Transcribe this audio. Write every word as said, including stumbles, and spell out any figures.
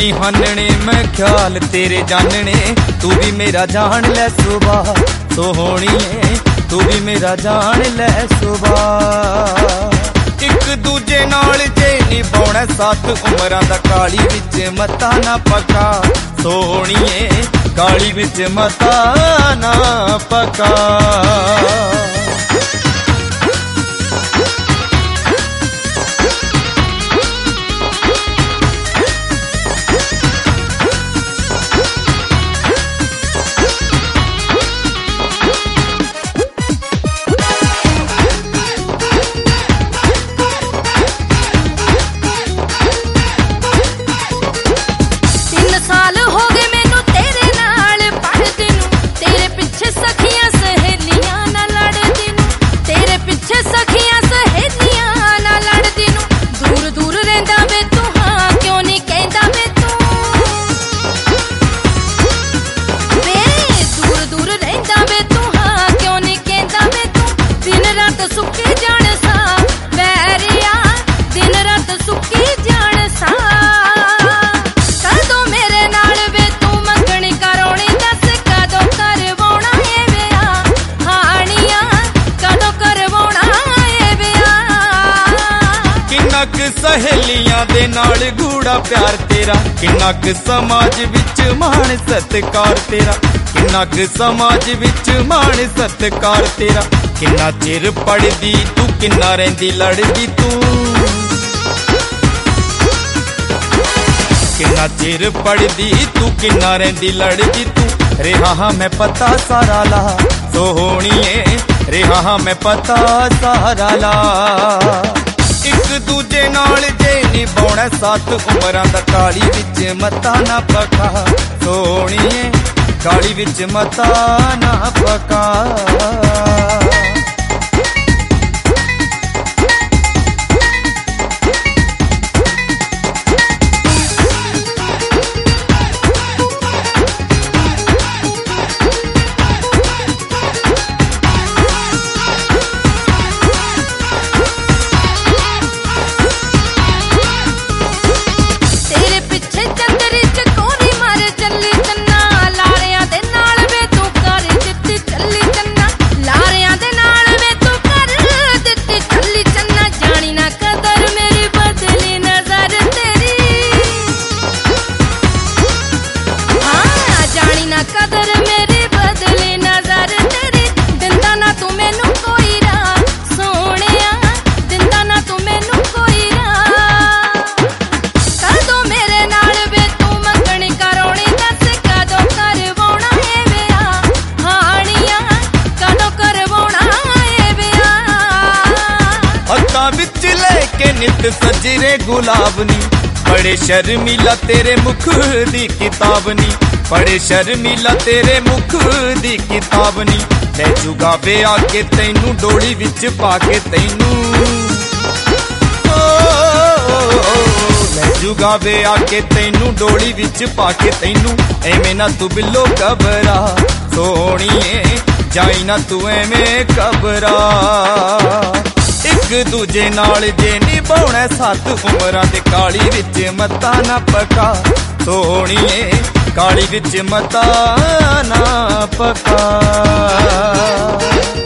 नी हानने मैं ख्याल तेरे जानने, तू भी मेरा जान ले सुबह सोहणीए, तू भी मेरा जान ले सुबह। एक दूजे नाल जे निभाउणा साथ उमरां दा, काली विच मता ना पका सोहणीए, काली विच मता ना पका। साल हो गए मैनू तेरे नाल पढ़दी नू, तेरे पिछे सखियां सहेलियां ना लड़दी नू, तेरे पिछे सखियां सहेलियां ना लड़दी नू। दूर दूर रहिंदा वे तू, हां क्यों नहीं कहंदा वे तू वे, दूर दूर रहिंदा वे तू, हां क्यों नहीं कहंदा वे तू। दिन रात सुक्की जाण सा बैरिया, दिन रात सुक्की जाण सा। सहेलियां दे नाल गूढ़ा प्यार तेरा, किन्ना क समाज विच मान सत्कार तेरा, किन्ना क समाज विच मान सत्कार तेरा। किन्ना चिर पढ़दी तू, किन्ना रहिंदी लड़दी तू, किन्ना चिर पढ़दी तू, किन्ना रहिंदी लड़दी तू। रेहा हां मैं पता सारा ला सोहणीए, रेहा हां मैं पता सारा ला। एक दूजे नाल जे निभाउणा साथ उमरां दा, काली विच मता ना पका सोहणीए, काली विच मता ना पका। कदर मेरी बदली नजर तेरी, दिंदा ना तू मैनू कोई राह सोहणिया, दिंदा ना तू मैनू कोई राह। कदों मेरे नाल वे तू मंगणी करौणी, दस कदों करवाउणा ए विआह, हाणिया कदों करवाउणा ए विआह। हत्थां विच लेके नित सजरे गुलाब नी, बड़े शर्मीला तेरे मुख दी किताब नी, बड़े शर्मीला तेरे मुख दी किताब नी। ले जुगावे आके तैनू डोली विच पाके तैनू, ले जुगावे आके तैनू डोली विच पाके तैनू। एवें ना तू बिल्लो घबरा सोहणीए, जाई ना तू एवें घबरा। एक दूजे नाल जे निभाउणा साथ उमरां दे, काली विच मता ना पका सोहणीए, काली विच मता ना पका।